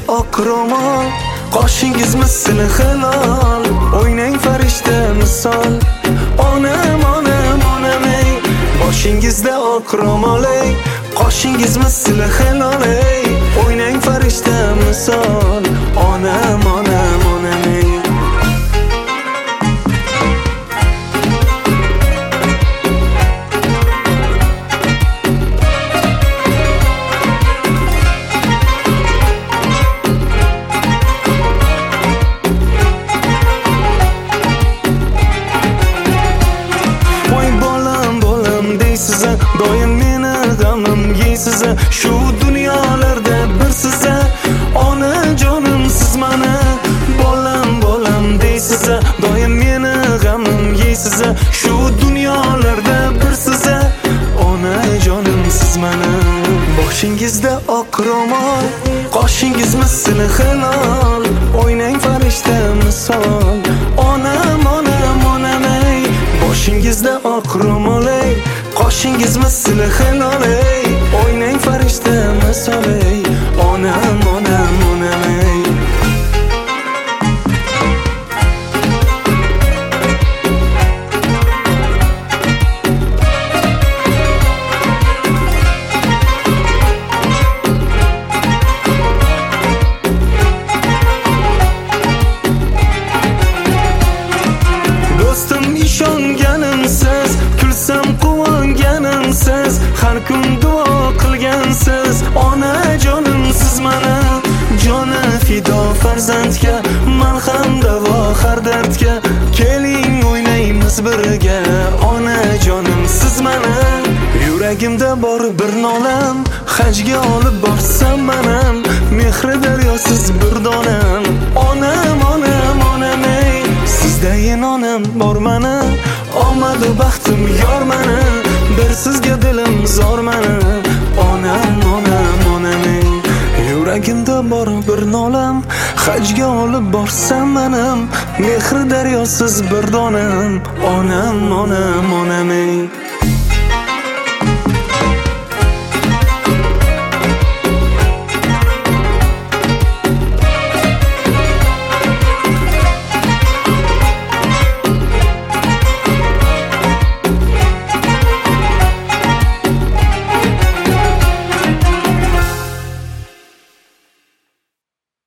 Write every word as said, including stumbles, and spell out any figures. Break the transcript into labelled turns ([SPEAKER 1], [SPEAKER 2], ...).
[SPEAKER 1] oq ro'mol, qoshingiz misli hilol, o'ynang farishta misol. Onam, onam, onam ey, boshingizda oq ro'mol ey, qoshingiz misli hilol ey, o'ynang farishta misol. Onam, onam, onam ey. Doim meni g'amim yeysiz, shu dunyolarda birsiz. Onajonim siz mana, bolam bolam deysiz. Doim meni g'amim yeysiz, shu dunyolarda birsiz. Onajonim siz mana. Boshingizda oq ro'mol, qoshingiz misli hilol, o'ynang farishta misol. Onam, onam, onam ey, boshingizda oq ro'mol ey, qoshingiz misli hilol ey, o'ynang farishta misol ey. Onam, onam, onam ey. Do'stim ishonganimsiz, kulsam quvonganimsiz, har kun duo qilgansiz. Onajonim siz mana, joni fido farzandga, malham davo har dardga. Keling o'ynaymiz birga, onajonim siz mana. Yuragimda bor bir nolam, hajga olib borsam manam, mehri daryosiz bir donam. Onam, onam, onam ey, sizdayin onam bor mana, omadu baxtim yor mana, bir sizga dilim zor mana. Onam, onam, onam ey. Yuragimda bor bir nolam, hajga olib borsam manam, mehri daryosiz bir donam. Onam, onam, onam ey.